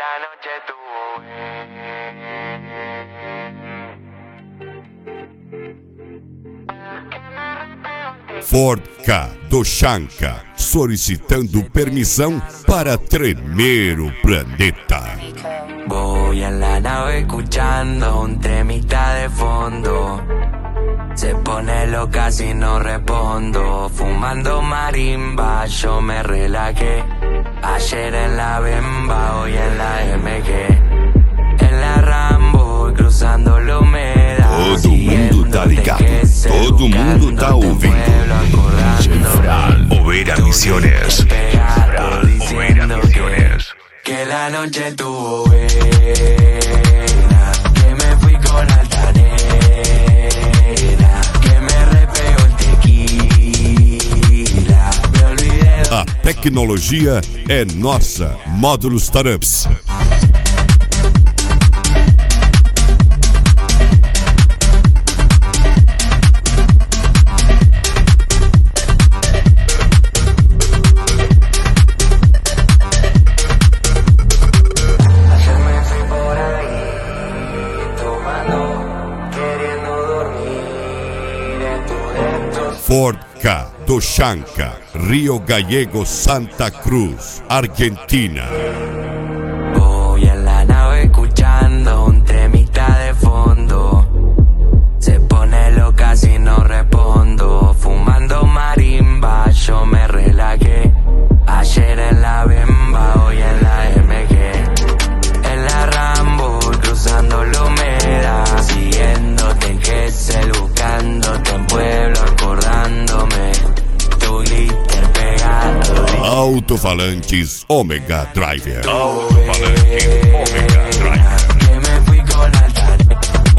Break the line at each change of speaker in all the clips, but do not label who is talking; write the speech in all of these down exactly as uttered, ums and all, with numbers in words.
la noche estuvo
Ford Ka do Shankar, solicitando permissão para tremer o planeta.
Voy en la nave escuchando un temita de fondo. Se pone loca si no respondo. Fumando marimba, yo me relajé. Ayer en la Bemba, hoy en la M G. En la Rambo, cruzando la humedad.
Todo mundo tá ligado, todo mundo tá ouvindo. D J Fran,
Oveira Misiones. Oveira Misiones.
Que la noche estuvo buena, que me fui con altanera, que me repegó el tequila, me olvidé.
A tecnologia é nossa. Módulo Startups. Ford Ka do Shankar, Rio Gallegos, Santa Cruz, Argentina.
Voy en la nave escuchando un temita de fondo. Se pone loca si no respondo. Fumando marimba, yo me relajé. Ayer en la Bemba, hoy en la M G. En la Rambo, cruzando la humedad. Siguiéndote en Gesell, buscándote en Pueblo, acordándome. Tu glitter pegado.
Alto-falantes Omega Driver.
Alto-falantes Omega Driver.
Que me fui con altanera,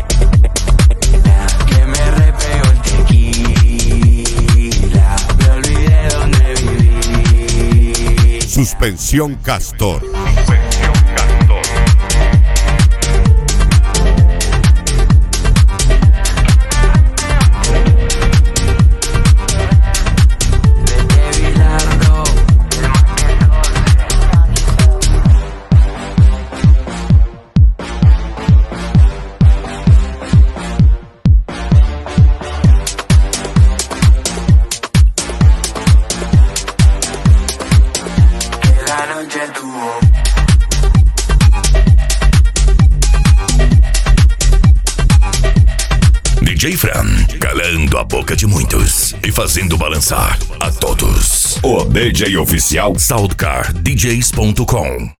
que me repegó el tequila, me olvidé dónde viví.
Suspensión Castor.
Suspensión Castor.
Desde Bilardo, el más que que la noche tuvo.
D J Fran, calando a boca de muitos e fazendo balançar a todos. O D J oficial Soundcar D Js ponto com.